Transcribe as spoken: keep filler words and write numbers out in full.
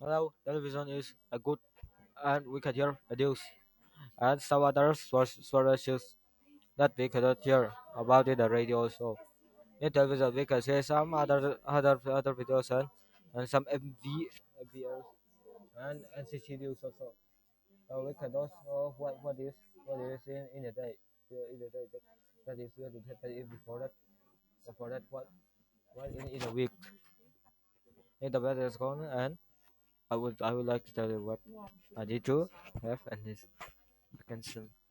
Now, television is a good and we can hear news and some other source sources that we cannot hear about in the radio also. In television, we can see some other other other videos and, and some M V, M V S and N C C news also. Uh, we can also what what is what is in, in a day uh, in a day that, that is going to happen in before that before that what what in, in a week in the weather is gone and I would I would like to tell you what I need to have and this vacation.